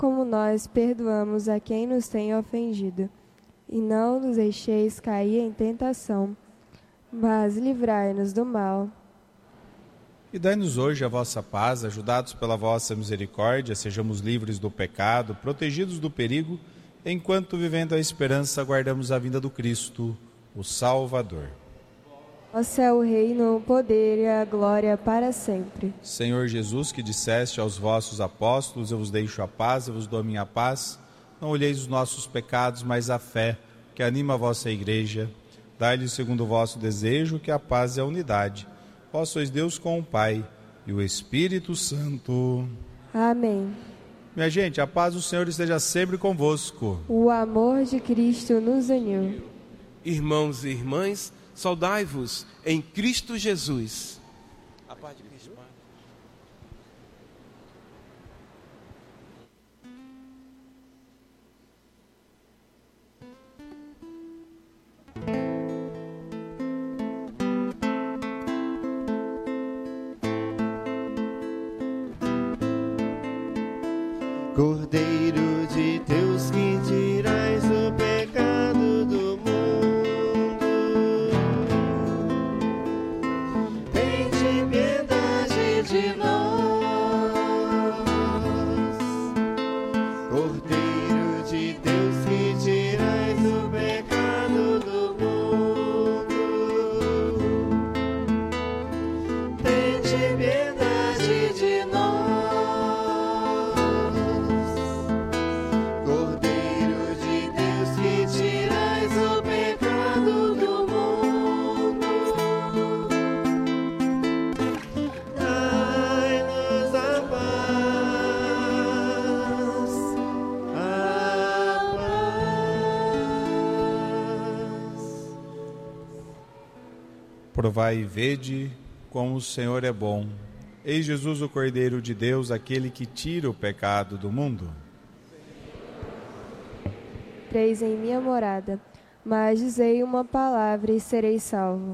como nós perdoamos a quem nos tem ofendido. E não nos deixeis cair em tentação, mas livrai-nos do mal. E dai-nos hoje a vossa paz, ajudados pela vossa misericórdia, sejamos livres do pecado, protegidos do perigo, enquanto, vivendo a esperança, aguardamos a vinda do Cristo, o Salvador. Vosso é o reino, o poder e a glória para sempre. Senhor Jesus, que disseste aos vossos apóstolos, eu vos deixo a paz, eu vos dou a minha paz, não olheis os nossos pecados, mas a fé que anima a vossa igreja. Dai-lhe, segundo o vosso desejo, que a paz e a unidade. Vós sois Deus com o Pai e o Espírito Santo. Amém. Minha gente, a paz do Senhor esteja sempre convosco. O amor de Cristo nos uniu. Irmãos e irmãs, saudai-vos em Cristo Jesus. A paz de Cristo, Pai. Cordeiro de Deus, que tirais o pecado do mundo, tende piedade de nós. Cordeiro de Deus, que tirais o pecado do mundo, tende piedade de nós. Provai e vede como o Senhor é bom. Eis Jesus, o Cordeiro de Deus, aquele que tira o pecado do mundo. Entreis em minha morada, mas dizei uma palavra e serei salvo.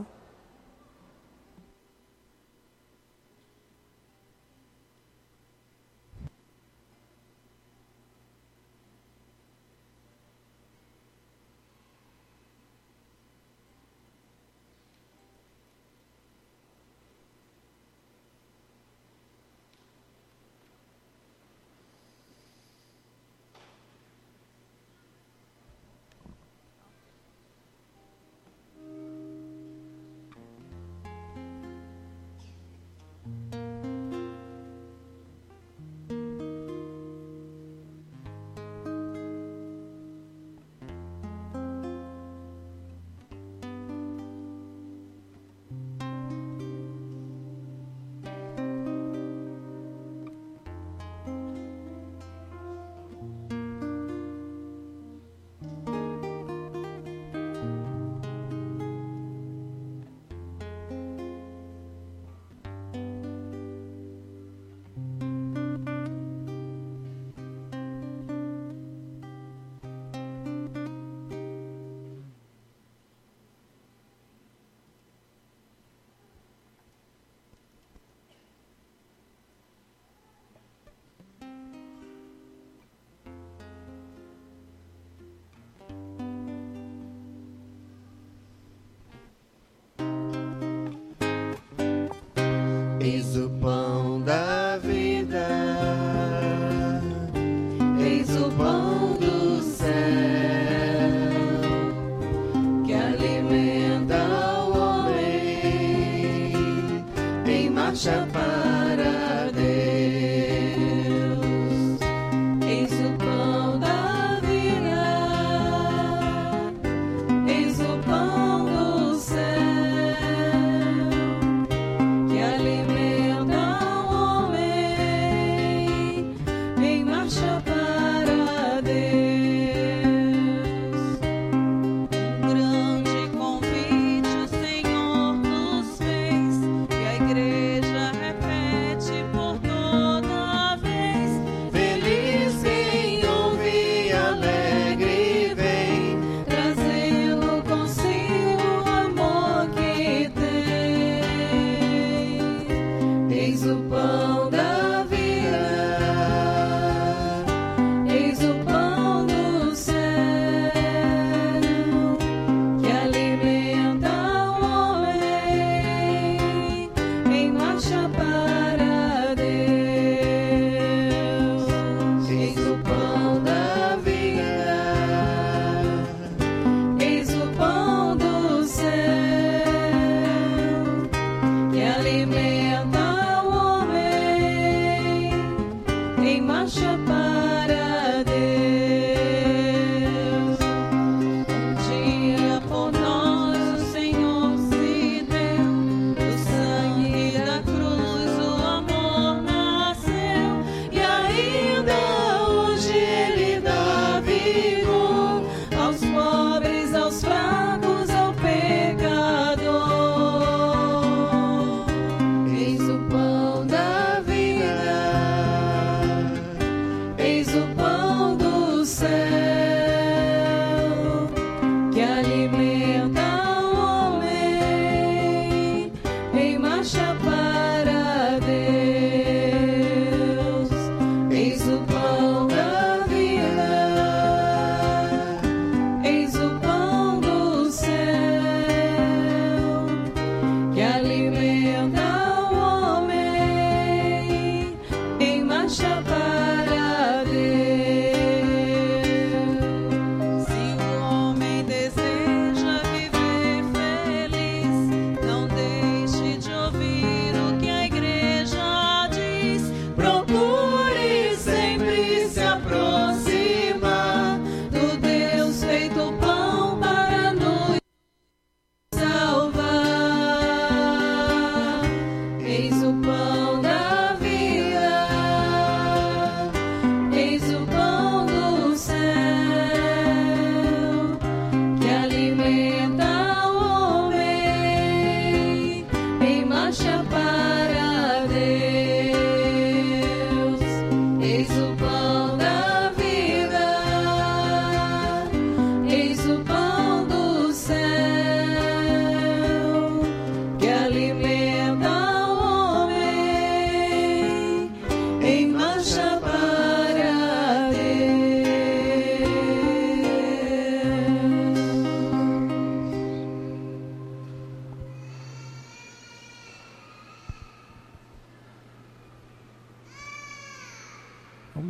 Eis o pão da vida, eis o pão do céu, que alimenta o homem em marcha para Deus. Eis o pão da vida, eis o pão do céu, que alimenta o homem em marcha para Deus.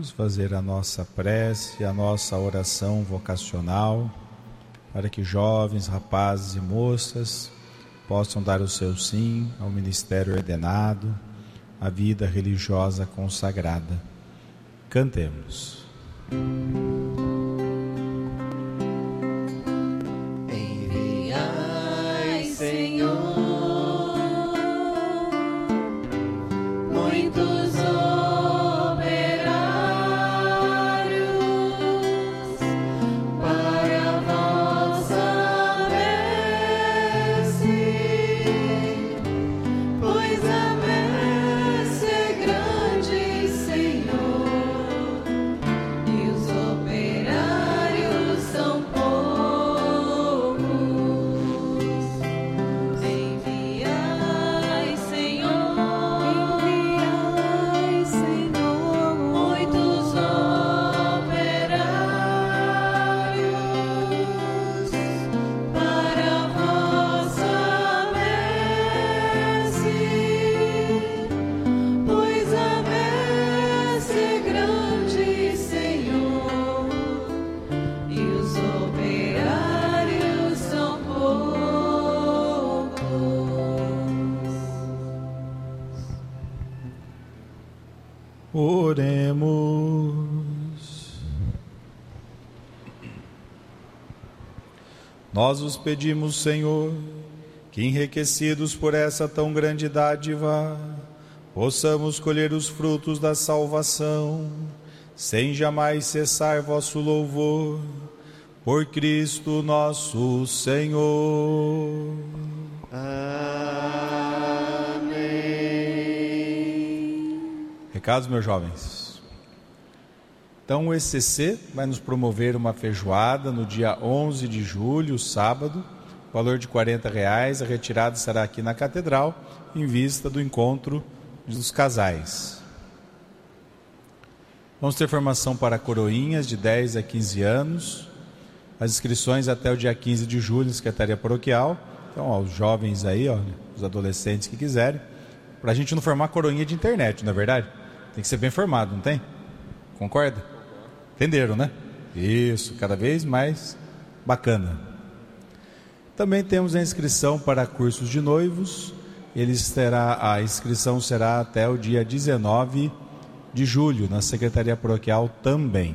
Vamos fazer a nossa prece, a nossa oração vocacional, para que jovens, rapazes e moças possam dar o seu sim ao ministério ordenado, à vida religiosa consagrada. Cantemos. Enviai, Senhor, muitos operários para a vossa messe, pois a messe é grande, Senhor, e os operários são poucos. Enviai, Senhor, muitos operários para a vossa messe, pois a messe é grande, Senhor, e os operários são poucos. Oremos. Nós os pedimos, Senhor, que enriquecidos por essa tão grande dádiva, possamos colher os frutos da salvação, sem jamais cessar vosso louvor, por Cristo nosso Senhor. Recados, meus jovens. Então o ECC vai nos promover uma feijoada no dia 11 de julho, sábado, valor de R$40. A retirada será aqui na Catedral, em vista do encontro dos casais. Vamos ter formação para coroinhas de 10 a 15 anos. As inscrições até o dia 15 de julho na Secretaria Paroquial. Então, ó, os jovens aí, ó, os adolescentes que quiserem, para a gente não formar coroinha de internet, não é verdade? Tem que ser bem formado, não tem? Concorda? Entenderam, né? Isso, cada vez mais bacana. Também temos a inscrição para cursos de noivos. A inscrição será até o dia 19 de julho, na Secretaria Paroquial também.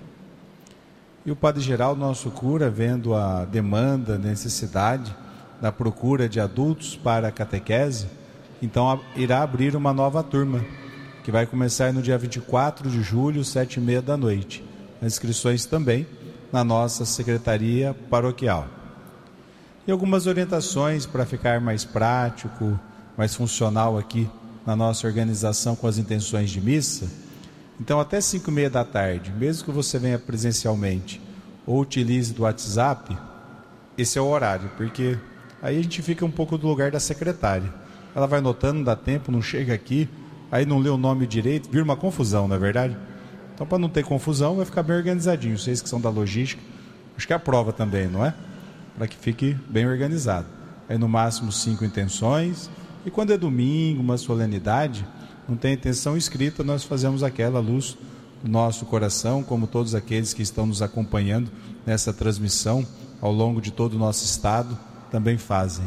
E o Padre Geraldo, nosso cura, vendo a demanda, a necessidade da procura de adultos para a catequese, então irá abrir uma nova turma, que vai começar no dia 24 de julho, 7h30 da noite. As inscrições também na nossa Secretaria Paroquial. E algumas orientações para ficar mais prático, mais funcional aqui na nossa organização com as intenções de missa. Então, até 5h30 da tarde, mesmo que você venha presencialmente ou utilize do WhatsApp, esse é o horário, porque aí a gente fica um pouco do lugar da secretária. Ela vai notando, não dá tempo, não chega aqui, aí não lê o nome direito, vira uma confusão, não é verdade? Então, para não ter confusão, vai ficar bem organizadinho. Vocês que são da logística, acho que é a prova também, não é? Para que fique bem organizado. Aí no máximo 5 intenções, e quando é domingo, uma solenidade, não tem intenção escrita, nós fazemos aquela luz do nosso coração, como todos aqueles que estão nos acompanhando nessa transmissão ao longo de todo o nosso estado também fazem.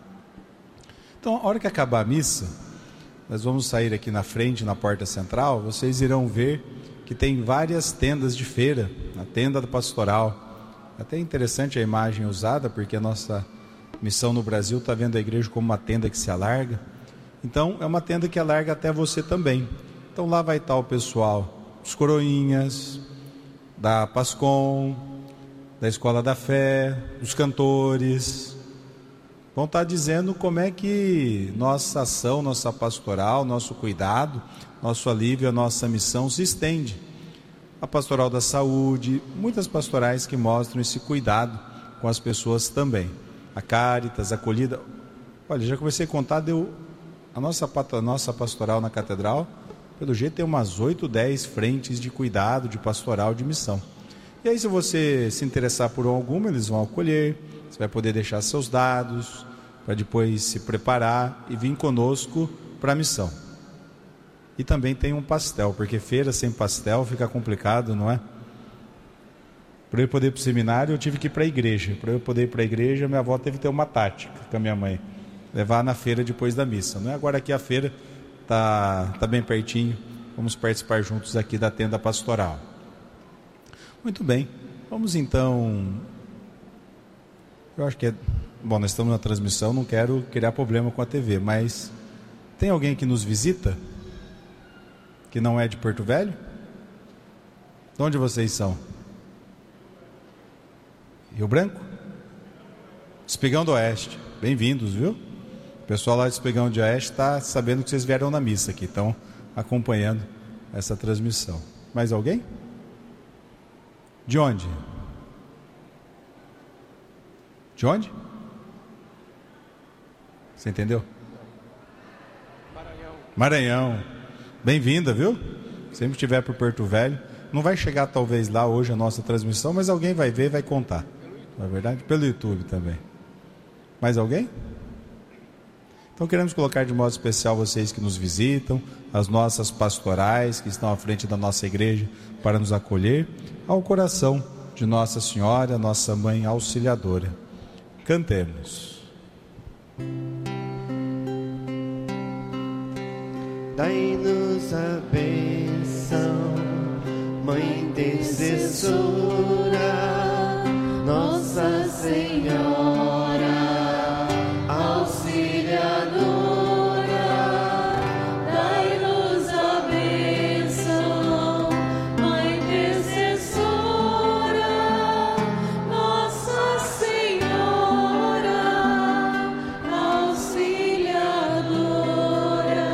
Então, a hora que acabar a missa, nós vamos sair aqui na frente, na porta central, vocês irão ver que tem várias tendas de feira, a tenda da pastoral. Até interessante a imagem usada, porque a nossa missão no Brasil está vendo a igreja como uma tenda que se alarga. Então, é uma tenda que alarga até você também. Então, lá vai estar o pessoal dos coroinhas, da Pascom, da Escola da Fé, dos cantores. Vão estar dizendo como é que nossa ação, nossa pastoral, nosso cuidado, nosso alívio, a nossa missão se estende. A pastoral da saúde, muitas pastorais que mostram esse cuidado com as pessoas também. A Cáritas, a acolhida. Olha, já comecei a contar, a nossa pastoral na Catedral, pelo jeito tem umas 8, 10 frentes de cuidado, de pastoral, de missão. E aí, se você se interessar por alguma, eles vão acolher, você vai poder deixar seus dados, para depois se preparar e vir conosco para a missão. E também tem um pastel, porque feira sem pastel fica complicado, não é? Para eu poder ir para o seminário, eu tive que ir para a igreja. Para eu poder ir para a igreja, minha avó teve que ter uma tática com a minha mãe. Levar na feira depois da missa. Não é? Agora aqui a feira tá bem pertinho. Vamos participar juntos aqui da tenda pastoral. Muito bem. Vamos então... Eu acho que é... Bom, nós estamos na transmissão, não quero criar problema com a TV, mas... Tem alguém que nos visita? Que não é de Porto Velho? De onde vocês são? Rio Branco? Espigão do Oeste. Bem-vindos, viu? O pessoal lá de Espigão do Oeste está sabendo que vocês vieram na missa aqui, estão acompanhando essa transmissão. Mais alguém? De onde? De onde? Você entendeu? Maranhão. Bem-vinda, viu? Sempre estiver por Porto Velho. Não vai chegar talvez lá hoje a nossa transmissão, mas alguém vai ver e vai contar. Não é verdade? Pelo YouTube também. Mais alguém? Então queremos colocar de modo especial vocês que nos visitam, as nossas pastorais que estão à frente da nossa igreja para nos acolher, ao coração de Nossa Senhora, nossa Mãe Auxiliadora. Cantemos. Dai-nos a bênção, Mãe intercessora, Nossa Senhora Auxiliadora. Dai-nos a bênção, Mãe intercessora, Nossa Senhora Auxiliadora.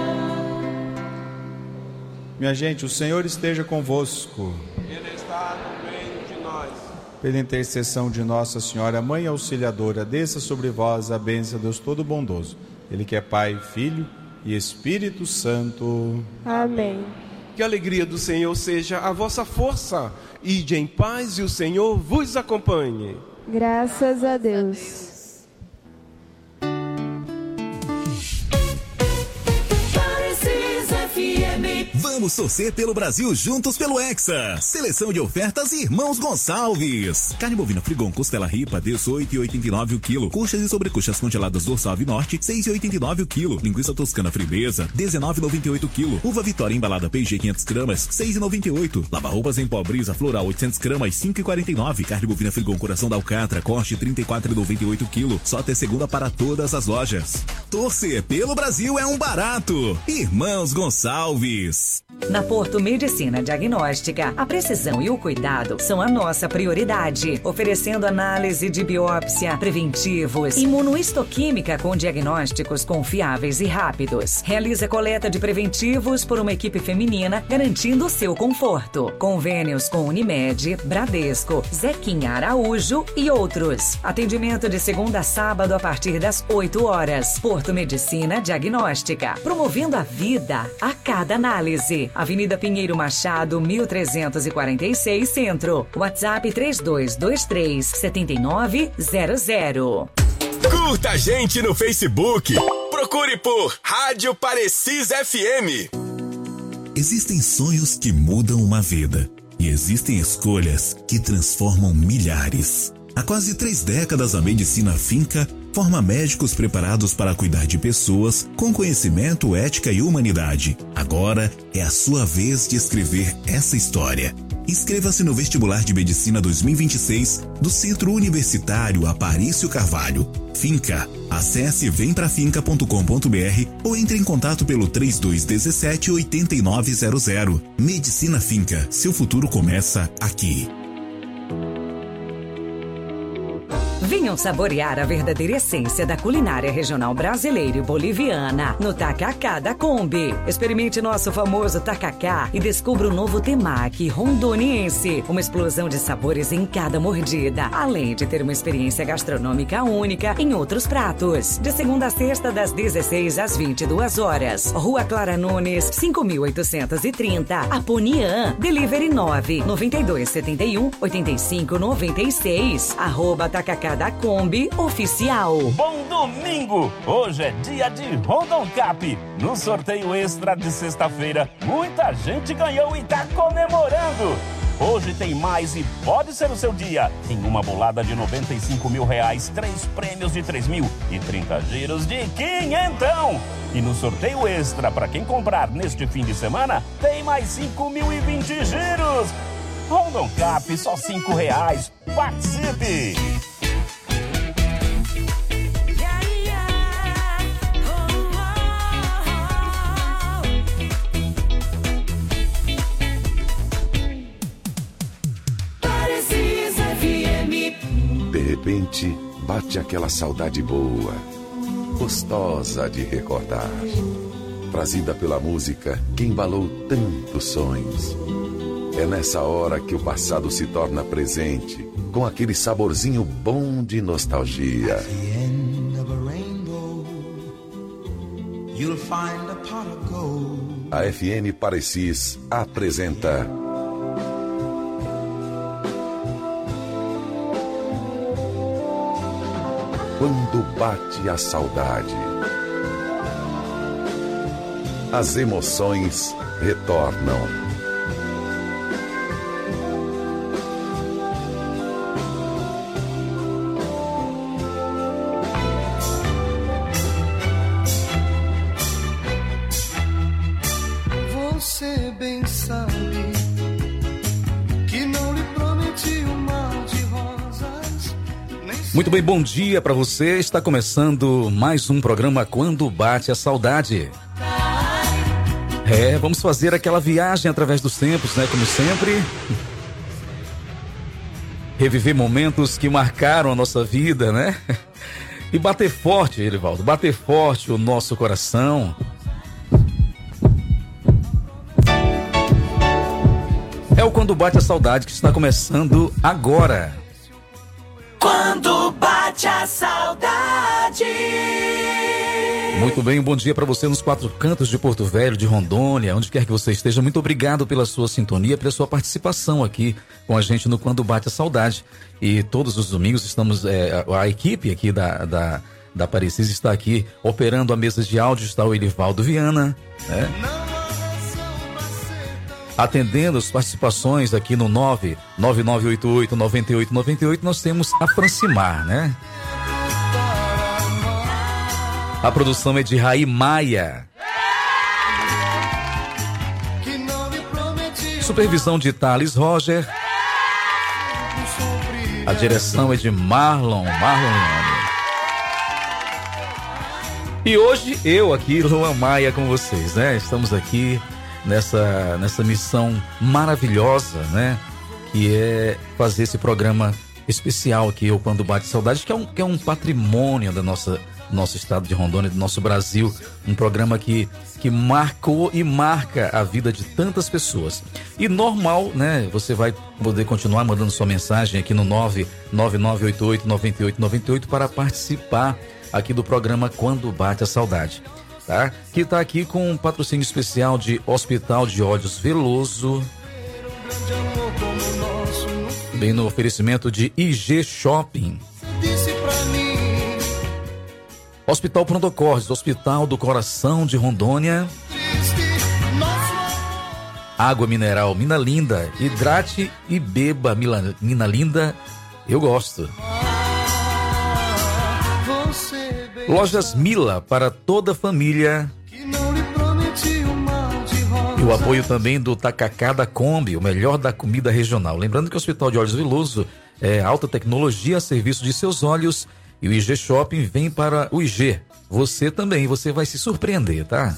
Minha gente, o Senhor esteja convosco. Ele está no meio de nós. Pela intercessão de Nossa Senhora, Mãe Auxiliadora, desça sobre vós a bênção de Deus Todo-Bondoso. Ele que é Pai, Filho e Espírito Santo. Amém. Que a alegria do Senhor seja a vossa força. Ide em paz e o Senhor vos acompanhe. Graças a Deus. Vamos torcer pelo Brasil juntos pelo Hexa. Seleção de ofertas Irmãos Gonçalves. Carne bovina Frigon costela ripa 18,89 o quilo. Coxas e sobrecoxas congeladas dorsal e norte 6,89 o quilo. Linguiça toscana Fribresa 19,98 o quilo. Uva Vitória embalada P&G 500 gramas 6,98. Lava-roupas em pó Brisa Floral 800 gramas 5,49. Carne bovina Frigon coração da Alcatra corte 34,98 o quilo. Só até segunda para todas as lojas. Torcer pelo Brasil é um barato. Irmãos Gonçalves. Na Porto Medicina Diagnóstica, a precisão e o cuidado são a nossa prioridade, oferecendo análise de biópsia, preventivos, imunohistoquímica com diagnósticos confiáveis e rápidos. Realiza coleta de preventivos por uma equipe feminina, garantindo o seu conforto. Convênios com Unimed, Bradesco, Zequinha Araújo e outros. Atendimento de segunda a sábado a partir das 8 horas. Porto Medicina Diagnóstica, promovendo a vida a cada análise. Avenida Pinheiro Machado, 1346, Centro. WhatsApp 3223-7900. Curta a gente no Facebook. Procure por Rádio Parecis FM. Existem sonhos que mudam uma vida. E existem escolhas que transformam milhares. Há quase 3 décadas, a Medicina Finca forma médicos preparados para cuidar de pessoas com conhecimento, ética e humanidade. Agora é a sua vez de escrever essa história. Inscreva-se no Vestibular de Medicina 2026 do Centro Universitário Aparício Carvalho. Finca. Acesse vemprafinca.com.br ou entre em contato pelo 3217-8900. Medicina Finca. Seu futuro começa aqui. Venham saborear a verdadeira essência da culinária regional brasileira e boliviana no Tacacá da Kombi. Experimente nosso famoso tacacá e descubra o novo temaki rondoniense. Uma explosão de sabores em cada mordida, além de ter uma experiência gastronômica única em outros pratos. De segunda a sexta, das 16 às 22 horas. Rua Clara Nunes, 5830, Aponian. Delivery 99271-8596. @Tacacá Atacada Kombi Oficial. Bom domingo! Hoje é dia de Rondon Cap. No sorteio extra de sexta-feira, muita gente ganhou e tá comemorando. Hoje tem mais e pode ser o seu dia. Tem uma bolada de R$95 mil, 3 prêmios de 3 mil e 30 giros de 500. E no sorteio extra, para quem comprar neste fim de semana, tem mais 5.020 giros. Rondon Cap, só R$5. Participe! De repente, bate aquela saudade boa, gostosa de recordar, trazida pela música que embalou tantos sonhos. É nessa hora que o passado se torna presente, com aquele saborzinho bom de nostalgia. A FN Parecis apresenta Quando Bate a Saudade. As emoções retornam. Você bem sabe que não lhe prometi um mar de rosas. Muito bem, bom dia para você. Está começando mais um programa Quando Bate a Saudade. Vamos fazer aquela viagem através dos tempos, né? Como sempre. Reviver momentos que marcaram a nossa vida, né? E bater forte, Elivaldo, bater forte o nosso coração. É o Quando Bate a Saudade que está começando agora. Quando bate a saudade. Muito bem, um bom dia para você nos 4 cantos de Porto Velho, de Rondônia, onde quer que você esteja. Muito obrigado pela sua sintonia, pela sua participação aqui com a gente no Quando Bate a Saudade. E todos os domingos estamos, a equipe aqui da Parecis está aqui operando a mesa de áudio, está o Elivaldo Viana, né? Atendendo as participações aqui no 99988-9898, nós temos a Francimar, né? A produção é de Raí Maia. Supervisão de Thales Roger. A direção é de Marlon Leone. E hoje eu aqui, Luan Maia, com vocês, né? Estamos aqui nessa missão maravilhosa, né? Que é fazer esse programa especial aqui, o Quando Bate Saudade, que é um patrimônio do nosso estado de Rondônia, do nosso Brasil. Um programa que marcou e marca a vida de tantas pessoas. E normal, né? Você vai poder continuar mandando sua mensagem aqui no 99988-9898 para participar aqui do programa Quando Bate a Saudade. Tá? Que está aqui com um patrocínio especial de Hospital de Olhos Veloso, bem no oferecimento de IG Shopping, Hospital Prontocorres, Hospital do Coração de Rondônia, Água Mineral Mina Linda, hidrate e beba Mina Linda, eu gosto. Lojas Mila, para toda a família. E o apoio também do Tacacá da Kombi, o melhor da comida regional. Lembrando que o Hospital de Olhos Veloso é alta tecnologia a serviço de seus olhos. E o IG Shopping vem para o IG. Você também, você vai se surpreender, tá?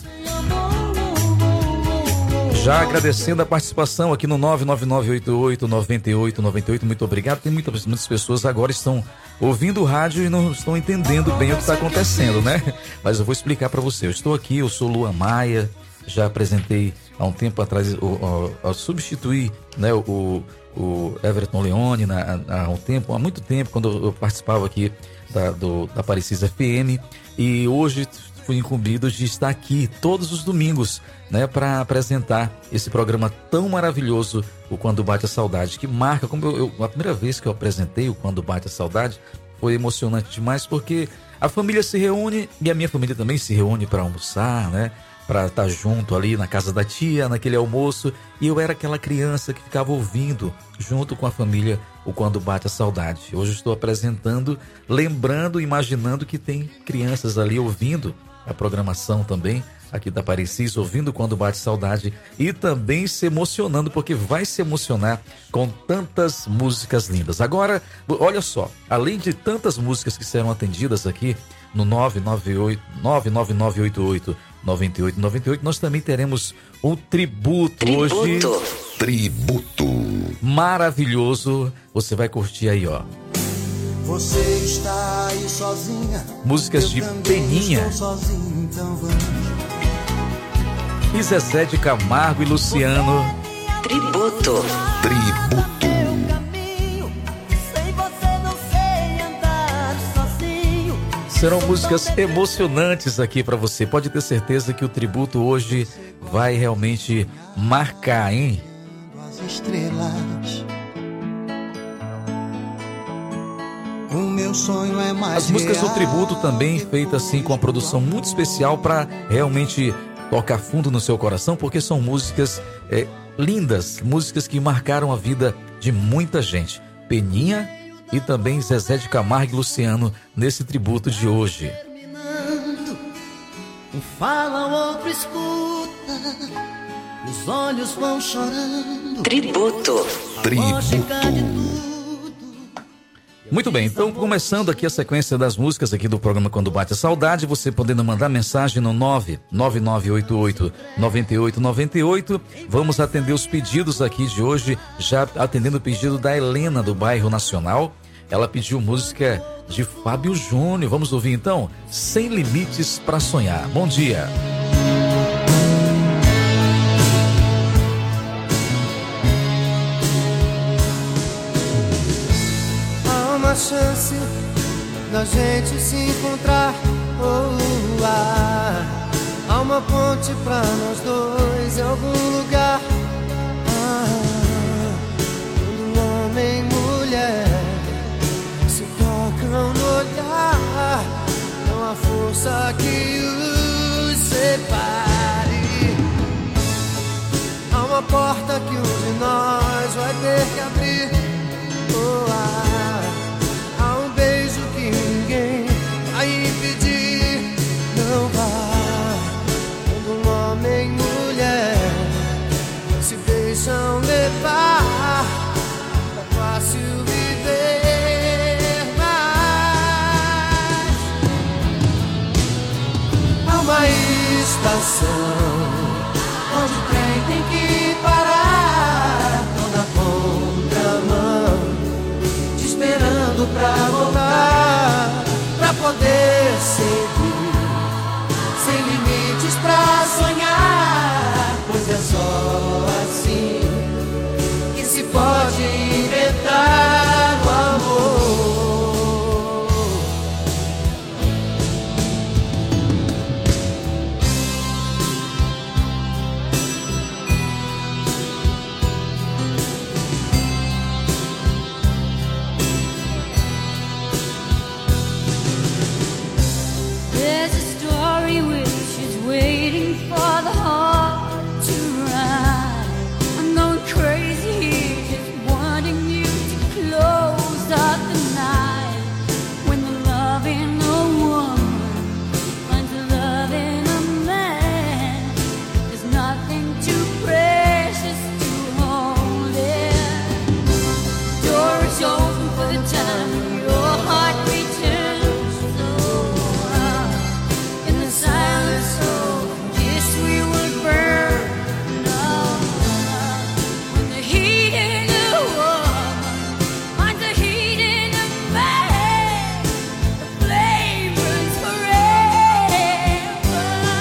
Já agradecendo a participação aqui no 99988-9898. Muito obrigado. Tem muitas pessoas agora estão ouvindo o rádio e não estão entendendo bem o que está acontecendo, né? Mas eu vou explicar para você. Eu estou aqui, eu sou Luan Maia. Já apresentei há um tempo atrás, ao substituir, né, o Everton Leone há muito tempo, quando eu participava aqui da Parecis FM. E hoje fui incumbido de estar aqui todos os domingos, né, para apresentar esse programa tão maravilhoso, o Quando Bate a Saudade, que marca, como a primeira vez que eu apresentei o Quando Bate a Saudade foi emocionante demais porque a família se reúne e a minha família também se reúne para almoçar, né? Para estar junto ali na casa da tia, naquele almoço. E eu era aquela criança que ficava ouvindo junto com a família o Quando Bate a Saudade. Hoje eu estou apresentando, lembrando, imaginando que tem crianças ali ouvindo a programação também aqui da Parecis, ouvindo Quando Bate Saudade e também se emocionando, porque vai se emocionar com tantas músicas lindas. Agora, olha só, além de tantas músicas que serão atendidas aqui no 999889898, nós também teremos um tributo hoje. Tributo. Maravilhoso. Você vai curtir aí, ó. Você está aí sozinha. Músicas de Peninha. Sozinho, então vamos. E Zezé de Camargo e Luciano. Tributo. Tributo. Serão músicas emocionantes aqui pra você. Pode ter certeza que o tributo hoje vai realmente marcar, hein? As estrelas. O meu sonho é mais As músicas do real. tributo também feitas assim com uma produção muito especial para realmente tocar fundo no seu coração, porque são músicas lindas, músicas que marcaram a vida de muita gente. Peninha e também Zezé de Camargo e Luciano nesse tributo de hoje. Um fala, o outro escuta, os olhos vão chorando. Tributo. Tributo. Muito bem, então começando aqui a sequência das músicas aqui do programa Quando Bate a Saudade, você podendo mandar mensagem no 99988-9898. Vamos atender os pedidos aqui de hoje, já atendendo o pedido da Helena do bairro Nacional. Ela pediu música de Fábio Júnior. Vamos ouvir então? Sem Limites para Sonhar. Bom dia. Há uma chance da gente se encontrar. Há uma ponte pra nós dois em algum lugar. Quando homem e mulher se tocam no olhar, não há força que os separe. Há uma porta que um de nós vai ter que abrir. Há um beijo que ninguém vai impedir. Não vá. Quando um homem e mulher se deixam levar, é fácil viver, mas há uma estação onde o trem tem que parar, toda contramão, te esperando pra voltar, pra poder seguir, sem limites pra sonhar, pois é só assim que se pode inventar o amor. There's a story which is waiting for the heart to ride. I'm going crazy here, just wanting you to close up the night. When the love in a woman finds the love in a man, there's nothing too precious to hold it. The door is open for the time when your heart returns. In the silence of kiss we would burn. When the heat in a woman finds the heat in a man, the flame burns forever.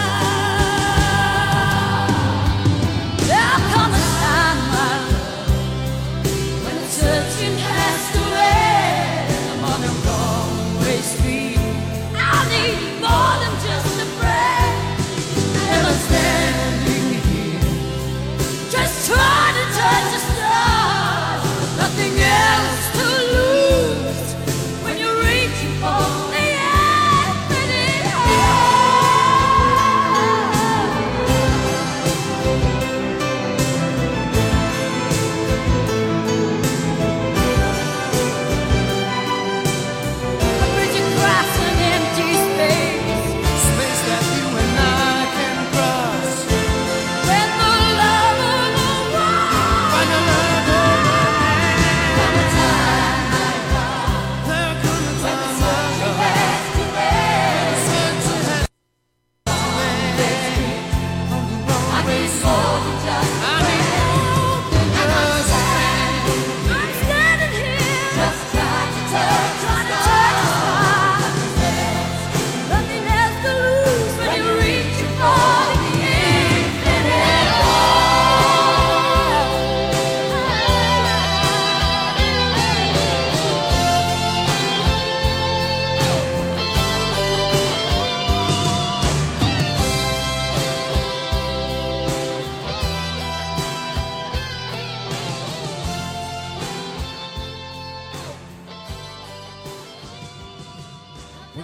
There'll come a time, my love, when the searching has to end. I'm on the wrong way street. I'll need more than just a friend. And I'm standing here, just trying to touch the stars. Nothing else to lose when you reach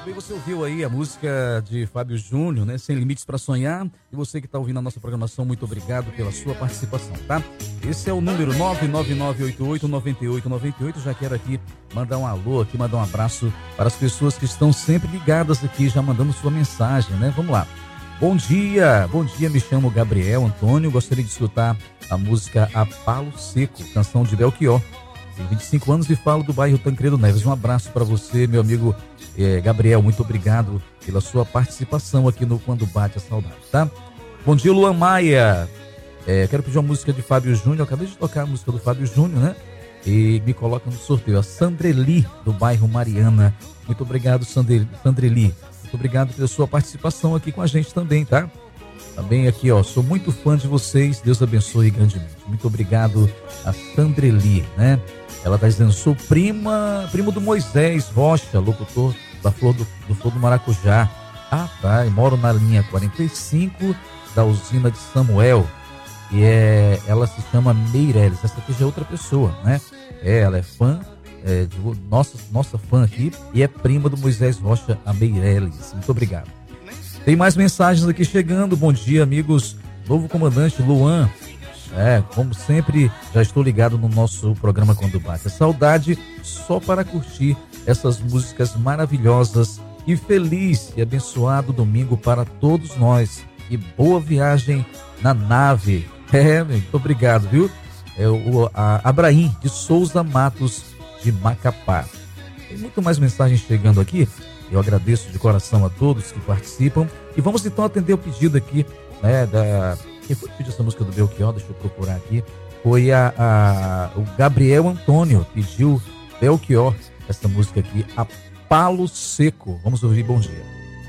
Bem, você ouviu aí a música de Fábio Júnior, né? Sem Limites para Sonhar. E você que está ouvindo a nossa programação, muito obrigado pela sua participação, tá? Esse é o número 999889898. Já quero aqui mandar um alô, aqui mandar um abraço para as pessoas que estão sempre ligadas aqui, já mandando sua mensagem, né? Vamos lá. Bom dia, me chamo Gabriel Antônio, gostaria de escutar a música A Palo Seco, canção de Belchior. Tenho 25 anos e falo do bairro Tancredo Neves. Um abraço para você, meu amigo Gabriel, muito obrigado pela sua participação aqui no Quando Bate a Saudade, tá? Bom dia, Luan Maia. Quero pedir uma música de Fábio Júnior. Eu acabei de tocar a música do Fábio Júnior, né? E me coloca no sorteio. A Sandreli, do bairro Mariana. Muito obrigado, Sandreli. Muito obrigado pela sua participação aqui com a gente também, tá? Também aqui, ó, sou muito fã de vocês. Deus abençoe grandemente. Muito obrigado a Sandreli, né? Ela está dizendo, sou primo do Moisés Rocha, locutor da Flor do Maracujá. Ah, tá, eu moro na linha 45 da usina de Samuel. E ela se chama Meireles. Essa aqui já é outra pessoa, né? Ela é fã, nossa fã aqui, e é prima do Moisés Rocha, a Meireles. Muito obrigado. Tem mais mensagens aqui chegando. Bom dia, amigos. Novo comandante Luan. Como sempre, já estou ligado no nosso programa Quando Bate a Saudade, só para curtir essas músicas maravilhosas. E feliz e abençoado domingo para todos nós. E boa viagem na nave. Muito obrigado, viu? O Abraim de Souza Matos, de Macapá. Tem muito mais mensagens chegando aqui. Eu agradeço de coração a todos que participam. E vamos então atender o pedido aqui, né, quem foi que pediu essa música do Belchior? Deixa eu procurar aqui. Foi o Gabriel Antônio, pediu Belchior, essa música aqui, A Palo Seco. Vamos ouvir, bom dia.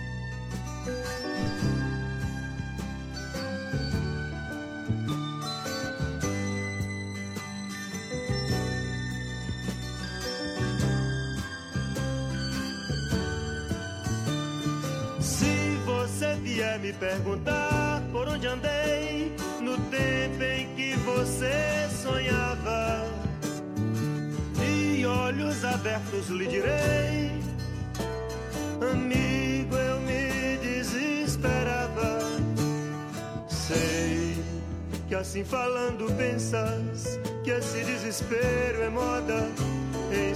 Se você vier me perguntar por onde andei no tempo em que você sonhava, e olhos abertos lhe direi, amigo, eu me desesperava. Sei que assim falando pensas que esse desespero é moda em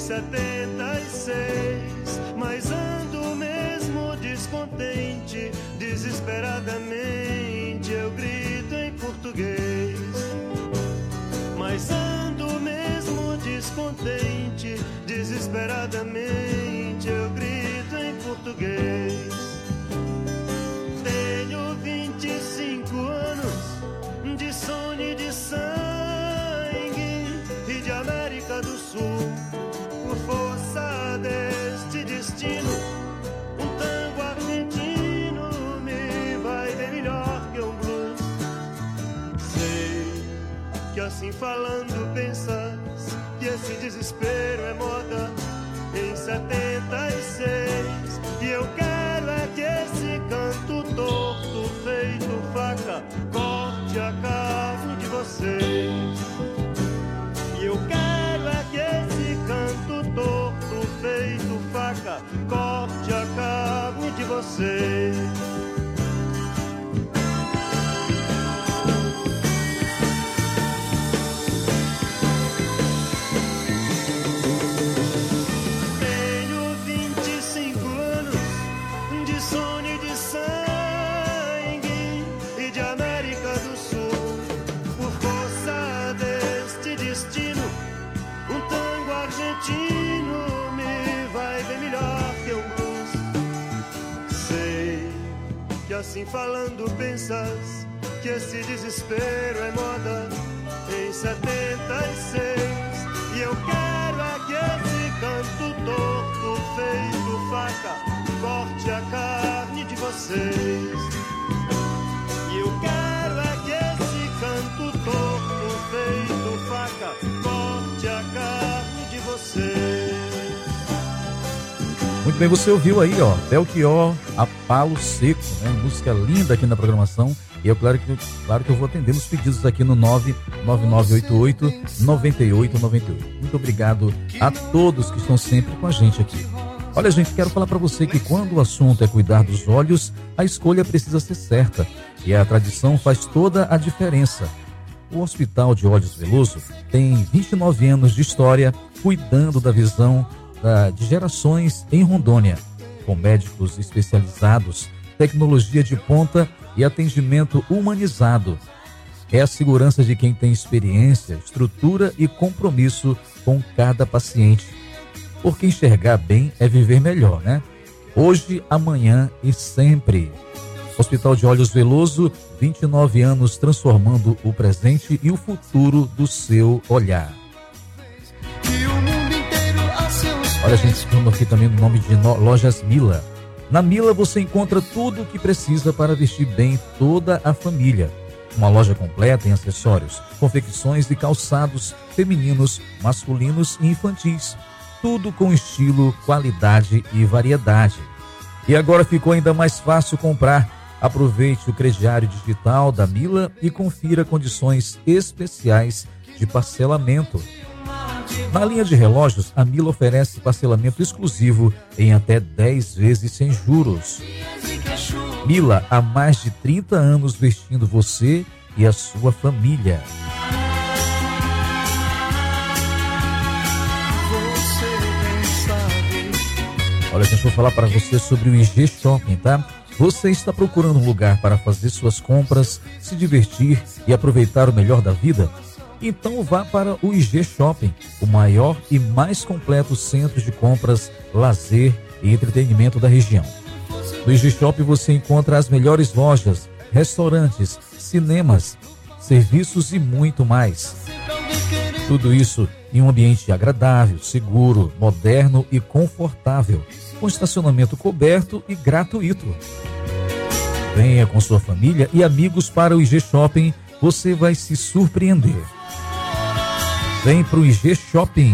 76, mas ando mesmo descontente, desesperadamente eu grito em português. Mas ando mesmo descontente, desesperadamente eu grito em português. Tenho 25 anos de sono e de sangue e de América do Sul. Por força deste destino, um tango argentino me vai bem melhor que um blues. Sei que assim falando pensas que esse desespero é moda em 76, e eu quero é que esse canto torto feito faca corte a carne de vocês. E eu quero é que esse canto torto feito faca corte a carne de vocês. Tenho 25 anos de sono e de sangue e de América do Sul. Por força deste destino, um tango argentino me vai bem melhor que um blues. Sei que assim falando pensas que esse desespero é moda em 76, e eu quero é que esse canto torto feito faca corte a carne de vocês. E eu quero é que esse canto torto feito faca corte a carne de vocês. Muito bem, você ouviu aí, ó, Belchior, A Palo Seco, né? Música linda aqui na programação. E eu, claro que eu vou atender os pedidos aqui no 99988-9898. Muito obrigado a todos que estão sempre com a gente aqui. Olha, gente, quero falar para você que quando o assunto é cuidar dos olhos, a escolha precisa ser certa e a tradição faz toda a diferença. O Hospital de Olhos Veloso tem 29 anos de história cuidando da visão de gerações em Rondônia, com médicos especializados, tecnologia de ponta e atendimento humanizado. É a segurança de quem tem experiência, estrutura e compromisso com cada paciente. Porque enxergar bem é viver melhor, né? Hoje, amanhã e sempre. Hospital de Olhos Veloso, 29 anos transformando o presente e o futuro do seu olhar. Olha, gente, estamos aqui também no nome de Lojas Mila. Na Mila você encontra tudo o que precisa para vestir bem toda a família. Uma loja completa em acessórios, confecções e calçados femininos, masculinos e infantis. Tudo com estilo, qualidade e variedade. E agora ficou ainda mais fácil comprar. Aproveite o crediário digital da Mila e confira condições especiais de parcelamento. Na linha de relógios, a Mila oferece parcelamento exclusivo em até 10 vezes sem juros. Mila, há mais de 30 anos vestindo você e a sua família. Olha, gente, vou falar para você sobre o IG Shopping, tá? Você está procurando um lugar para fazer suas compras, se divertir e aproveitar o melhor da vida? Então vá para o IG Shopping, o maior e mais completo centro de compras, lazer e entretenimento da região. No IG Shopping você encontra as melhores lojas, restaurantes, cinemas, serviços e muito mais. Tudo isso em um ambiente agradável, seguro, moderno e confortável, com estacionamento coberto e gratuito. Venha com sua família e amigos para o IG Shopping, você vai se surpreender. Vem para o IG Shopping.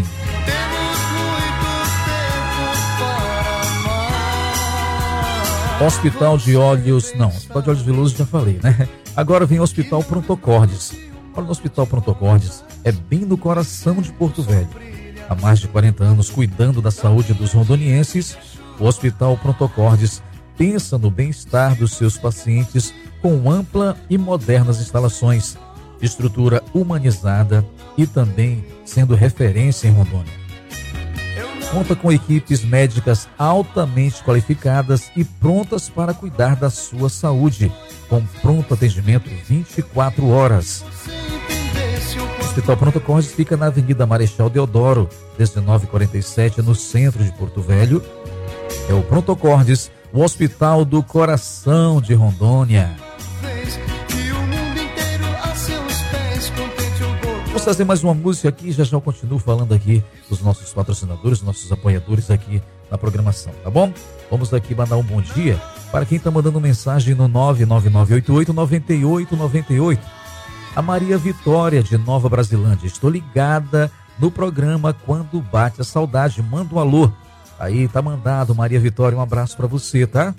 Hospital de Olhos Veloso já falei, né? Agora vem o Hospital Prontocordes. Olha, no Hospital Prontocordes é bem no coração de Porto Velho. Há mais de 40 anos cuidando da saúde dos rondonienses, o Hospital Prontocordes pensa no bem-estar dos seus pacientes com ampla e modernas instalações, estrutura humanizada e também sendo referência em Rondônia. Conta com equipes médicas altamente qualificadas e prontas para cuidar da sua saúde, com pronto atendimento 24 horas. O Hospital Prontocordes fica na Avenida Marechal Deodoro, 1947, no centro de Porto Velho. É o Prontocordes, o Hospital do Coração de Rondônia. Vamos fazer mais uma música aqui, já eu continuo falando aqui dos nossos patrocinadores, nossos apoiadores aqui na programação, tá bom? Vamos aqui mandar um bom dia para quem está mandando mensagem no 99988-9898. A Maria Vitória de Nova Brasilândia, estou ligada no programa Quando Bate a Saudade, manda um alô. Aí tá mandado, Maria Vitória, um abraço para você, tá?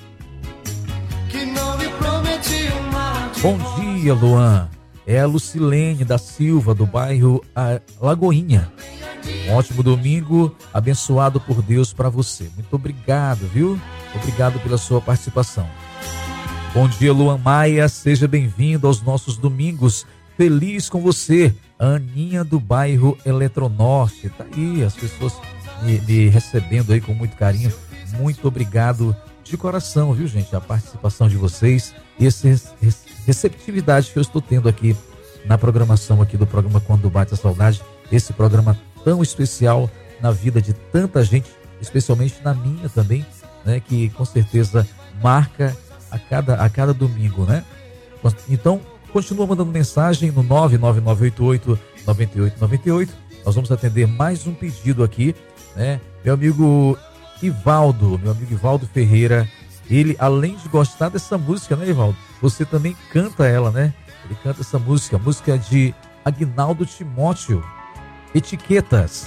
Bom dia, Luan. É a Lucilene da Silva, do bairro Lagoinha. Um ótimo domingo, abençoado por Deus para você. Muito obrigado, viu? Obrigado pela sua participação. Bom dia, Luan Maia. Seja bem-vindo aos nossos domingos. Feliz com você. A Aninha do bairro Eletronorte. Tá aí, as pessoas me recebendo aí com muito carinho. Muito obrigado de coração, viu, gente? A participação de vocês e essa receptividade que eu estou tendo aqui na programação aqui do programa Quando Bate a Saudade, esse programa tão especial na vida de tanta gente, especialmente na minha também, né, que com certeza marca a cada domingo, né? Então, continua mandando mensagem no 99988-9898. Nós vamos atender mais um pedido aqui, né? Meu amigo Ivaldo Ferreira, ele, além de gostar dessa música, né, Ivaldo? Você também canta ela, né? Ele canta essa música de Aguinaldo Timóteo, Etiquetas.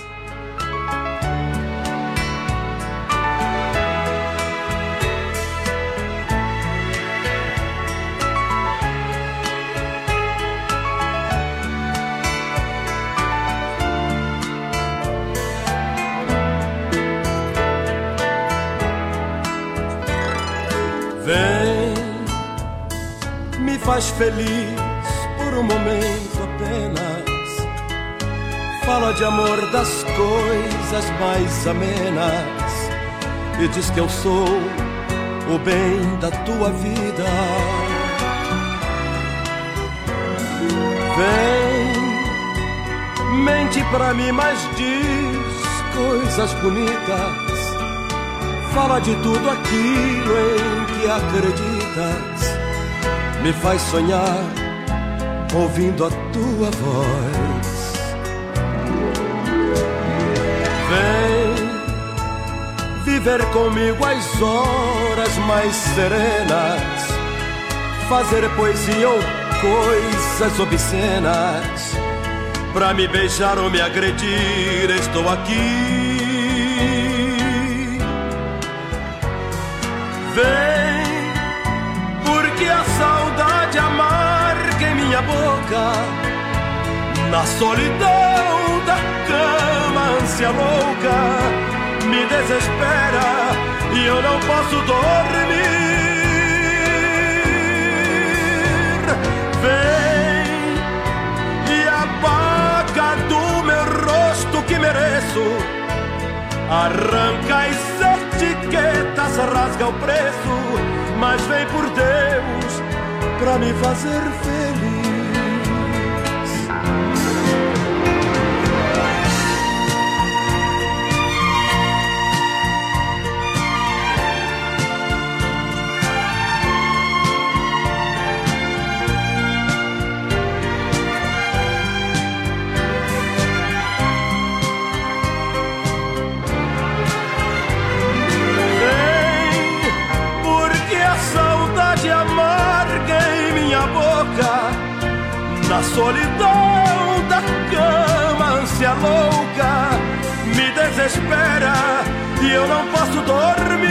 faz feliz por um momento apenas. Fala de amor, das coisas mais amenas, e diz que eu sou o bem da tua vida. Vem, mente pra mim, mas diz coisas bonitas. Fala de tudo aquilo em que acreditas. Me faz sonhar ouvindo a tua voz. Vem viver comigo as horas mais serenas, fazer poesia ou coisas obscenas. Pra me beijar ou me agredir, estou aqui. Vem, porque a saudade amarga em minha boca, na solidão da cama, ânsia louca, me desespera e eu não posso dormir. Vem e apaga do meu rosto que mereço, arranca as etiquetas, rasga o preço, mas vem por Deus pra me fazer feliz. Na solidão da cama, ânsia louca, me desespera e eu não posso dormir.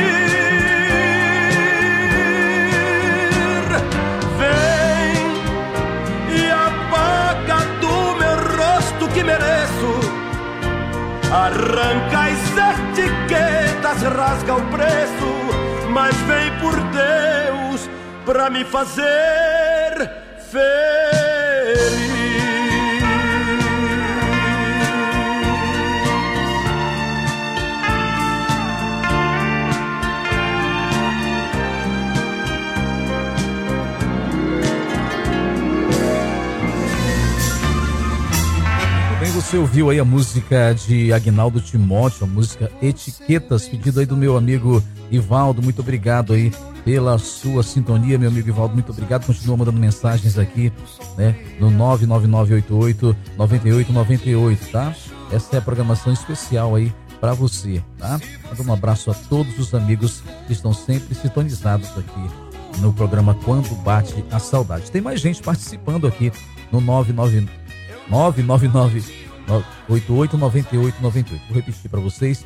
Vem e apaga do meu rosto que mereço, arranca as etiquetas, rasga o preço, mas vem por Deus pra me fazer feliz. Bem, você ouviu aí a música de Aguinaldo Timóteo, a música Etiquetas, pedido aí do meu amigo Ivaldo. Muito obrigado aí pela sua sintonia, meu amigo Ivaldo, muito obrigado. Continua mandando mensagens aqui, né, no 99988-9898, tá? Essa é a programação especial aí para você, tá? Manda um abraço a todos os amigos que estão sempre sintonizados aqui no programa Quando Bate a Saudade. Tem mais gente participando aqui no 999889898. Vou repetir para vocês: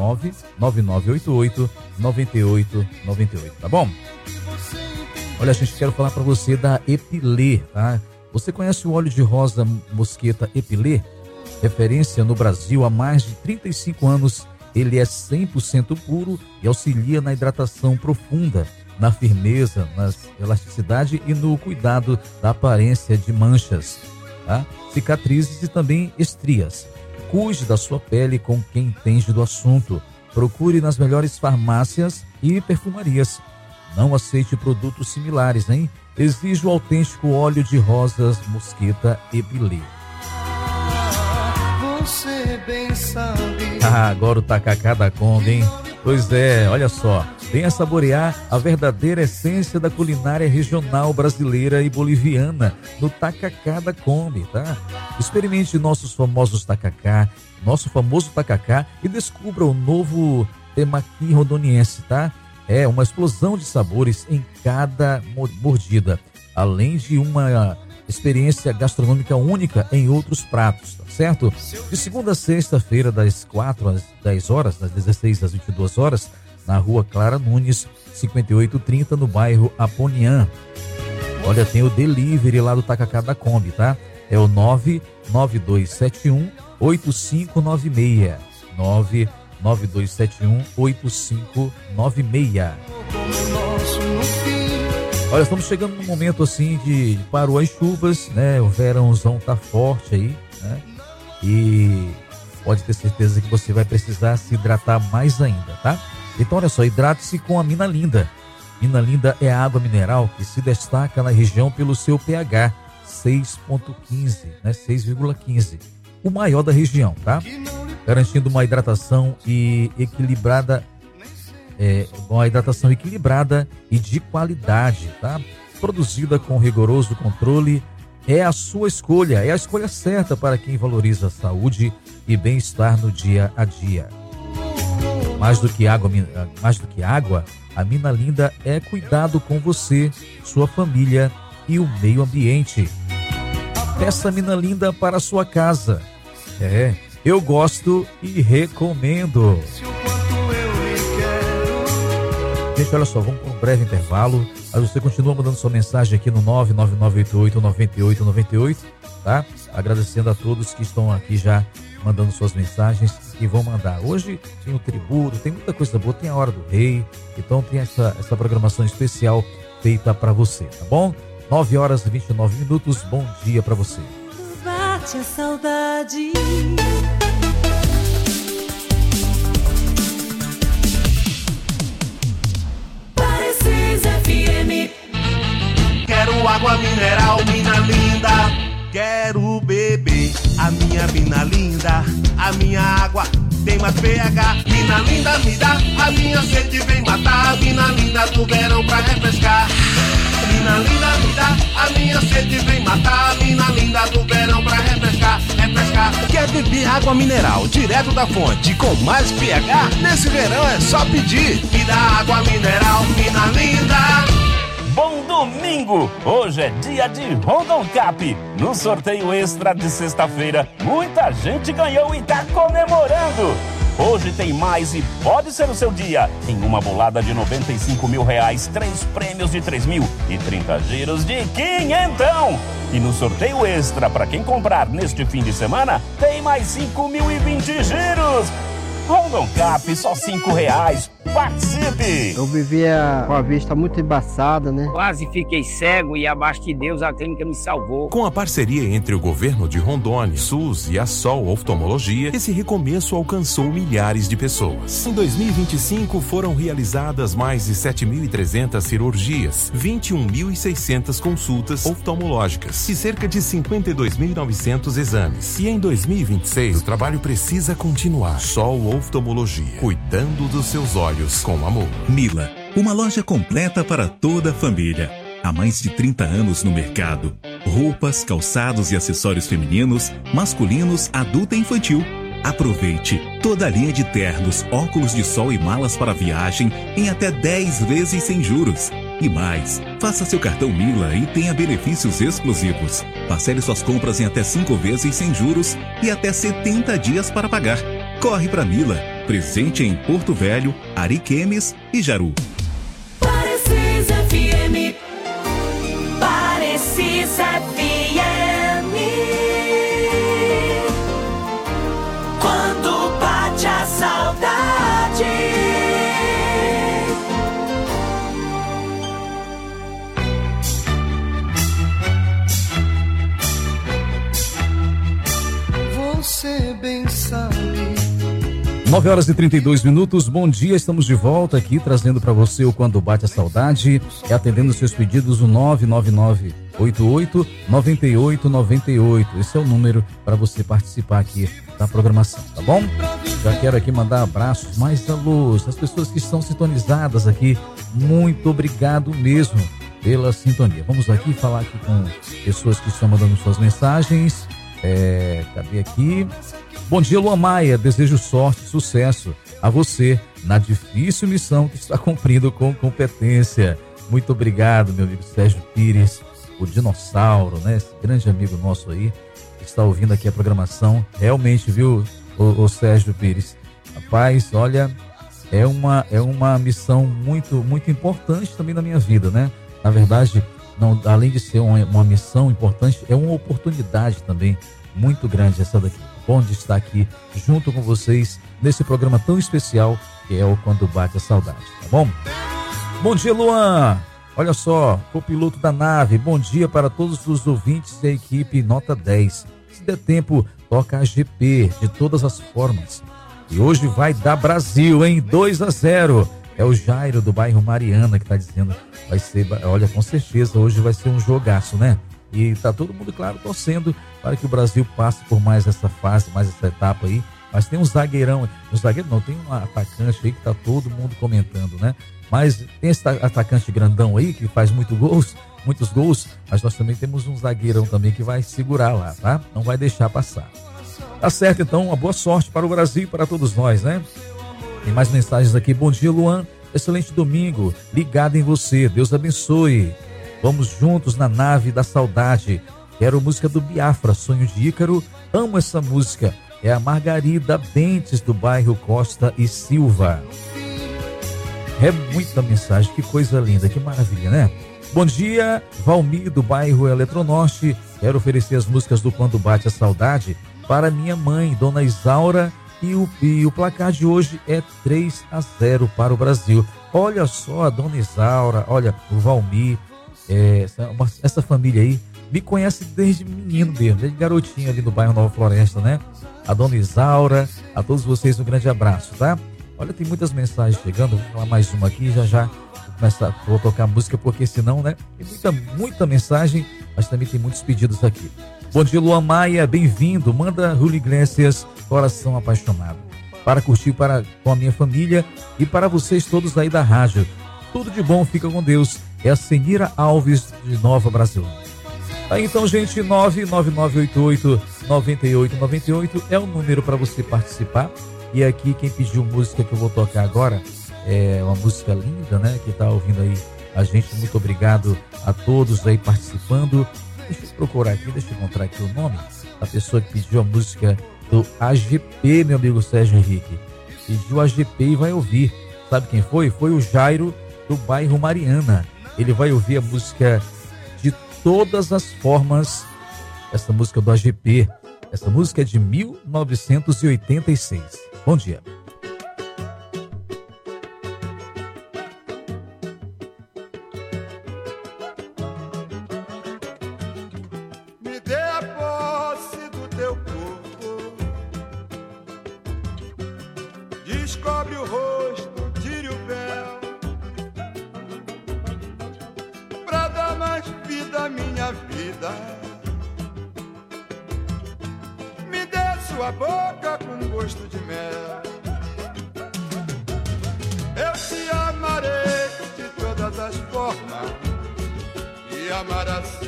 999889898, tá bom? Olha, gente, quero falar para você da Epilê, tá? Você conhece o óleo de rosa mosqueta Epilê? Referência no Brasil há mais de 35 anos. Ele é 100% puro e auxilia na hidratação profunda, na firmeza, na elasticidade e no cuidado da aparência de manchas, tá? Cicatrizes e também estrias. Cuide da sua pele com quem entende do assunto. Procure nas melhores farmácias e perfumarias. Não aceite produtos similares, hein? Exige o autêntico óleo de rosas mosqueta Epilê. Você bem sabe. Agora o tacacá da Kombi, hein? Pois é, olha só. Venha saborear a verdadeira essência da culinária regional brasileira e boliviana no tacacá da Kombi, tá? Experimente nossos famosos tacacá, nosso famoso tacacá, e descubra o novo temaqui rondoniense, tá? É uma explosão de sabores em cada mordida, além de uma experiência gastronômica única em outros pratos, tá certo? De segunda a sexta-feira, das 4 às 10 horas, das 16 às 22 horas, na rua Clara Nunes, 5830, no bairro Aponian. Olha, tem o delivery lá do tacacá da Kombi, tá? É o 99271-8596. 99271-8596. Olha, estamos chegando num momento assim de parou as chuvas, né? O verãozão tá forte aí, né? E pode ter certeza que você vai precisar se hidratar mais ainda, tá? Então, olha só, hidrate-se com a Mina Linda. Mina Linda é a água mineral que se destaca na região pelo seu pH 6,15, né? 6,15. O maior da região, tá? Garantindo uma hidratação equilibrada, e de qualidade, tá? Produzida com rigoroso controle, é a sua escolha, é a escolha certa para quem valoriza a saúde e bem-estar no dia a dia. Mais do que água, a Mina Linda é cuidado com você, sua família e o meio ambiente. Peça Mina Linda para a sua casa. Eu gosto e recomendo. Gente, olha só, vamos para um breve intervalo. Aí você continua mandando sua mensagem aqui no 999889898, tá? Agradecendo a todos que estão aqui já mandando suas mensagens e vão mandar. Hoje tem o tributo, tem muita coisa boa, tem a Hora do Rei, então tem essa programação especial feita para você, tá bom? 9h29, bom dia para você. Bate a saudade. Quero água mineral, Mina Linda. Quero beber a minha Mina Linda. A minha água tem mais pH. Mina Linda me dá, a minha sede vem matar. Mina Linda do verão pra refrescar. Mina Linda me dá, a minha sede vem matar. Mina Linda do verão pra refrescar, refrescar. Quer beber água mineral direto da fonte com mais pH? Nesse verão é só pedir. Me dá água mineral, Mina Linda. Bom domingo! Hoje é dia de Rondon Cap. No sorteio extra de sexta-feira, muita gente ganhou e tá comemorando. Hoje tem mais e pode ser o seu dia. Em uma bolada de R$95 mil, 3 prêmios de 3 mil e 30 giros de 500. E no sorteio extra, para quem comprar neste fim de semana, tem mais 5.020 giros. Rondon Cap, só R$5. Participe! Eu vivia com a vista muito embaçada, né? Quase fiquei cego e abaixo de Deus a clínica me salvou. Com a parceria entre o governo de Rondônia, SUS e a Sol Oftalmologia, esse recomeço alcançou milhares de pessoas. Em 2025 foram realizadas mais de 7.300 cirurgias, 21.600 consultas oftalmológicas e cerca de 52.900 exames. E em 2026 o trabalho precisa continuar. Sol Oftalmologia, cuidando dos seus olhos com amor. Mila, uma loja completa para toda a família. Há mais de 30 anos no mercado. Roupas, calçados e acessórios femininos, masculinos, adulto e infantil. Aproveite toda a linha de ternos, óculos de sol e malas para viagem em até 10 vezes sem juros. E mais, faça seu cartão Mila e tenha benefícios exclusivos. Parcele suas compras em até 5 vezes sem juros e até 70 dias para pagar. Corre para Mila, presente em Porto Velho, Ariquemes e Jaru. Parecis FM. Parecis FM. Quando bate a saudade. Você bem sabe. 9h32, bom dia, estamos de volta aqui trazendo para você o Quando Bate a Saudade, atendendo seus pedidos o 999889898, esse é o número para você participar aqui da programação, tá bom? Já quero aqui mandar abraços, mais alôs, as pessoas que estão sintonizadas aqui, muito obrigado mesmo pela sintonia. Vamos aqui falar aqui com pessoas que estão mandando suas mensagens, cadê aqui? Bom dia, Luan Maia, desejo sorte e sucesso a você na difícil missão que está cumprindo com competência. Muito obrigado, meu amigo Sérgio Pires, o dinossauro, né? Esse grande amigo nosso aí, que está ouvindo aqui a programação. Realmente, viu, o Sérgio Pires? Rapaz, olha, é uma missão muito, muito importante também na minha vida, né? Na verdade, não, além de ser uma missão importante, é uma oportunidade também muito grande essa daqui. Bom de estar aqui junto com vocês nesse programa tão especial que é o Quando Bate a Saudade, tá bom? Bom dia, Luan! Olha só, copiloto da nave, bom dia para todos os ouvintes da equipe nota 10. Se der tempo, toca a GP de todas as formas. E hoje vai dar Brasil, hein? 2-0. É o Jairo do bairro Mariana que tá dizendo, vai ser, olha, com certeza hoje vai ser um jogaço, né? E tá todo mundo, claro, torcendo para que o Brasil passe por mais essa fase, mais essa etapa aí. Mas tem um zagueirão, tem um atacante aí que tá todo mundo comentando, né? Mas tem esse atacante grandão aí que faz muitos gols, mas nós também temos um zagueirão também que vai segurar lá, tá? Não vai deixar passar. Tá certo, então, uma boa sorte para o Brasil e para todos nós, né? Tem mais mensagens aqui. Bom dia, Luan. Excelente domingo. Ligado em você. Deus abençoe. Vamos juntos na nave da saudade. Quero música do Biafra, Sonho de Ícaro. Amo essa música. É a Margarida Bentes, do bairro Costa e Silva. É muita mensagem. Que coisa linda. Que maravilha, né? Bom dia, Valmir, do bairro Eletronorte. Quero oferecer as músicas do Quando Bate a Saudade para minha mãe, Dona Isaura. E o placar de hoje é 3-0 para o Brasil. Olha só, a Dona Isaura, olha, o Valmir, essa família aí me conhece desde menino mesmo, desde garotinho ali no bairro Nova Floresta, né? A Dona Isaura, a todos vocês um grande abraço, tá? Olha, tem muitas mensagens chegando, vou falar mais uma aqui, já vou tocar música, porque senão, né? Tem muita mensagem, mas também tem muitos pedidos aqui. Bom dia, Luan Maia, bem-vindo. Manda Julio Iglesias, Coração Apaixonado. Para curtir com a minha família e para vocês todos aí da rádio. Tudo de bom, fica com Deus. É a Senira Alves, de Nova Brasil. Aí então, gente, 99988-9898 é o número para você participar. E aqui quem pediu música que eu vou tocar agora é uma música linda, né? Que tá ouvindo aí a gente. Muito obrigado a todos aí participando. Deixa eu procurar aqui, deixa eu encontrar aqui o nome da pessoa que pediu a música do AGP, meu amigo Sérgio Henrique. Pediu AGP e vai ouvir. Sabe quem foi? Foi o Jairo do bairro Mariana. Ele vai ouvir a música De Todas as Formas, essa música do AGP. Essa música é de 1986. Bom dia. Descobre o rosto, tire o véu, pra dar mais vida à minha vida. Me dê sua boca com gosto de mel. Eu te amarei de todas as formas, e amar assim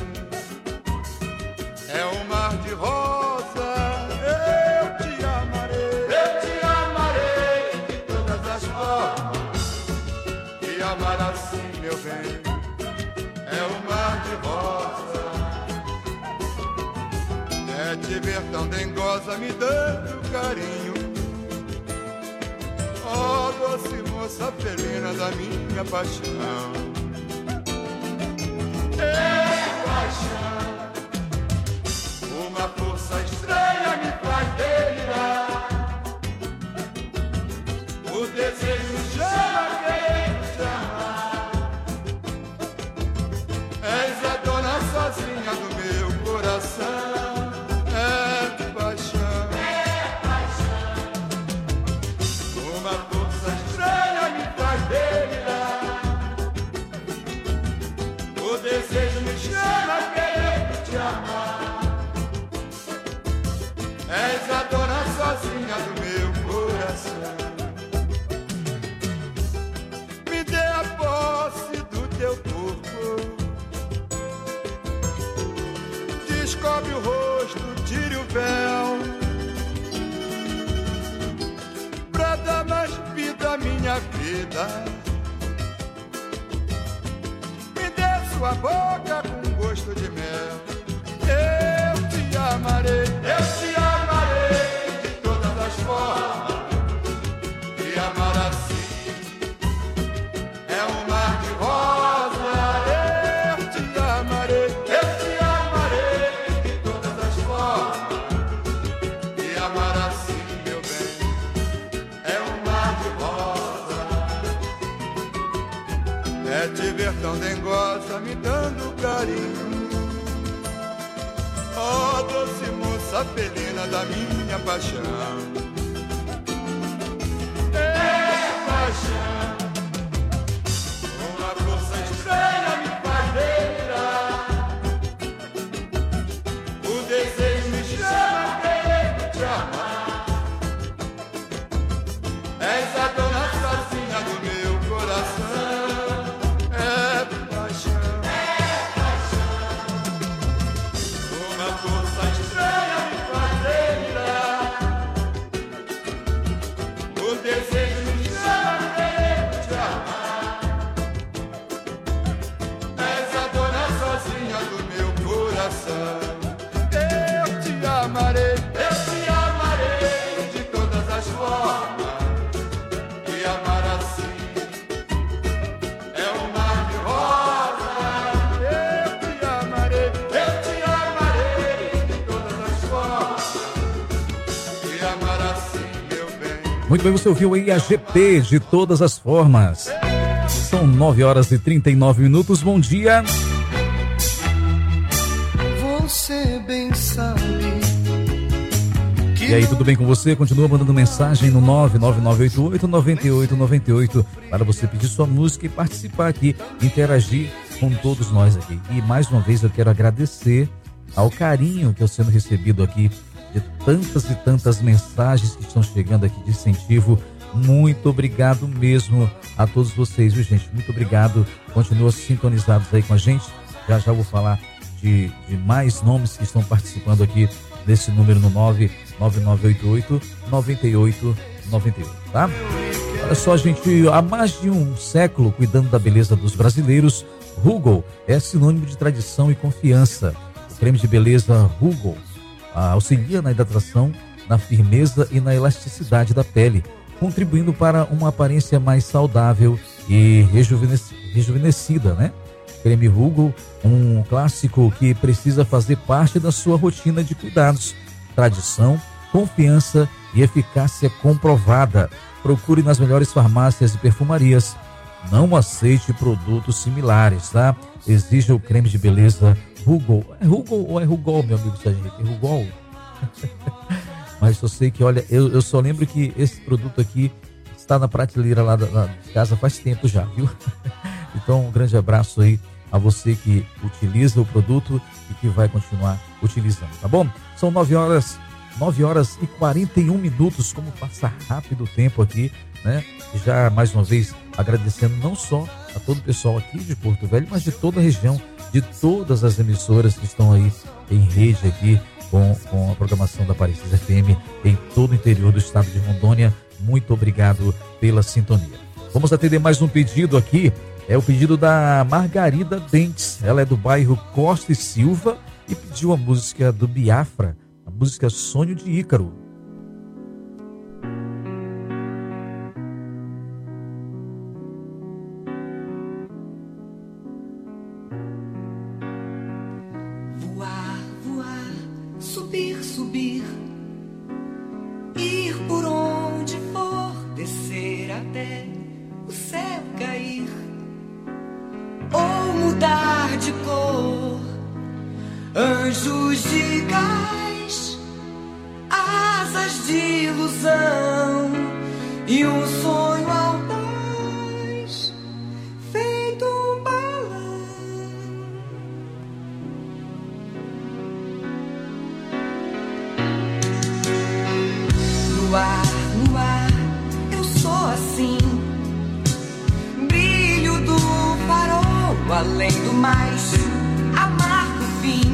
é um mar de rosa. Eu te amarei de todas as formas, e amar assim, meu bem, é um mar de rosa. É te ver tão dengosa me dando carinho, ó doce moça felina da minha paixão. Paixão, uma força estranha me faz delirar. O desejo chama querendo te amar. És a dona sozinha do meu coração. É paixão, uma força estranha me faz delirar. O desejo me chama querendo te amar. És a dona sozinha do meu coração. Me dê a posse do teu corpo, descobre o rosto, tire o véu, pra dar mais vida à minha vida. Me dê sua boca com gosto de mel. Eu te amarei, eu te amarei de todas as formas, e amar assim é um mar de rosa. Eu te amarei de todas as formas, e amar assim, meu bem, é um mar de rosa. É te ver tão dengosa, me dando carinho. Oh, doce moça felina da minha paixão. É paixão. Uma força estranha me faz delirar. O desejo me chama a querer te amar. És a dona sozinha do meu coração. É paixão. É paixão. Uma força estranha me faz delirar. O desejo me chama a querer te amar. És a dona sozinha do meu coração. Eu te amarei de todas as formas. E amar assim é um mar de rosa. Eu te amarei de todas as formas. E amar assim, meu bem. Muito bem, você ouviu aí a GP de todas as formas. São 9h39. Bom dia. Você bem sabe. E aí, tudo bem com você? Continua mandando mensagem no 99988-9898 para você pedir sua música e participar aqui, interagir com todos nós aqui. E mais uma vez eu quero agradecer ao carinho que eu sendo recebido aqui de tantas e tantas mensagens que estão chegando aqui de incentivo. Muito obrigado mesmo a todos vocês, viu, gente? Muito obrigado. Continuam sintonizados aí com a gente. Já já vou falar de mais nomes que estão participando aqui desse número no 99988-9898, tá? Olha só, gente, há mais de um século cuidando da beleza dos brasileiros, Rugol é sinônimo de tradição e confiança. O creme de beleza Rugol auxilia na hidratação, na firmeza e na elasticidade da pele, contribuindo para uma aparência mais saudável e rejuvenescida, né? Creme Rugol, um clássico que precisa fazer parte da sua rotina de cuidados. Tradição, confiança e eficácia comprovada. Procure nas melhores farmácias e perfumarias. Não aceite produtos similares, tá? Exija o creme de beleza Rugol. É Rugol ou é Rugol, meu amigo Sérgio? É Rugol? Mas eu sei que, olha, eu só lembro que esse produto aqui está na prateleira lá de casa faz tempo já, viu? Então, um grande abraço aí a você que utiliza o produto e que vai continuar utilizando, tá bom? São 9h41, como passa rápido o tempo aqui, né? E já mais uma vez agradecendo não só a todo o pessoal aqui de Porto Velho, mas de toda a região, de todas as emissoras que estão aí em rede aqui com a programação da Parecis FM em todo o interior do estado de Rondônia. Muito obrigado pela sintonia. Vamos atender mais um pedido aqui. É o pedido da Margarida Dentes. Ela é do bairro Costa e Silva e pediu a música do Biafra, a música Sonho de Ícaro. Voar, voar, subir, subir, ir por onde for, descer até o céu cair. Ou mudar de cor, anjos de gás, asas de ilusão e um sonho audaz, feito um balão. No ar, no ar, eu sou assim, brilho do farol. Além do mais, amargo fim,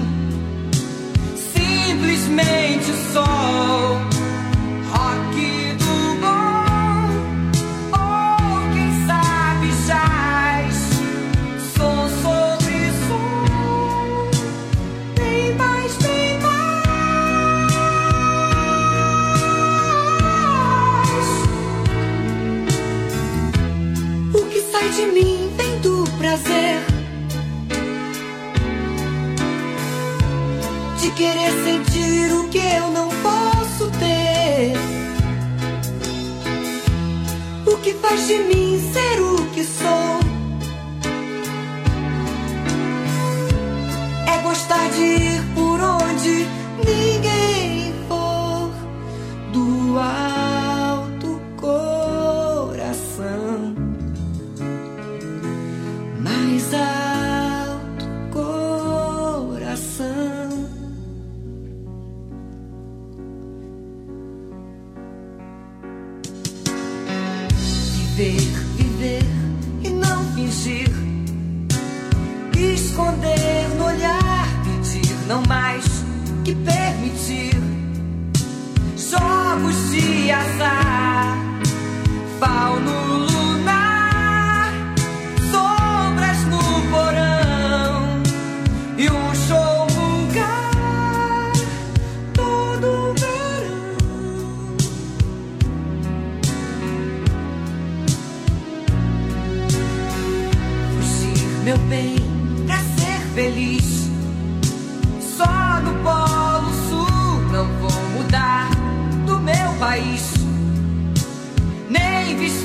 simplesmente o sol, rock do bom, ou quem sabe jazz, som sobre som, bem mais, bem mais. O que sai de mim vem do prazer de querer sentir o que eu não posso ter. O que faz de mim ser o que sou pode ir por onde ninguém for, do alto coração, mais alto coração. Viver e não fingir, esconder no olhar, pedir não mais que permitir. Jogos de azar, fauno lunar, sombras no porão e um show vulgar todo verão. Fugir, meu bem, pra ser feliz, só no Polo Sul não vou mudar do meu país, nem vestir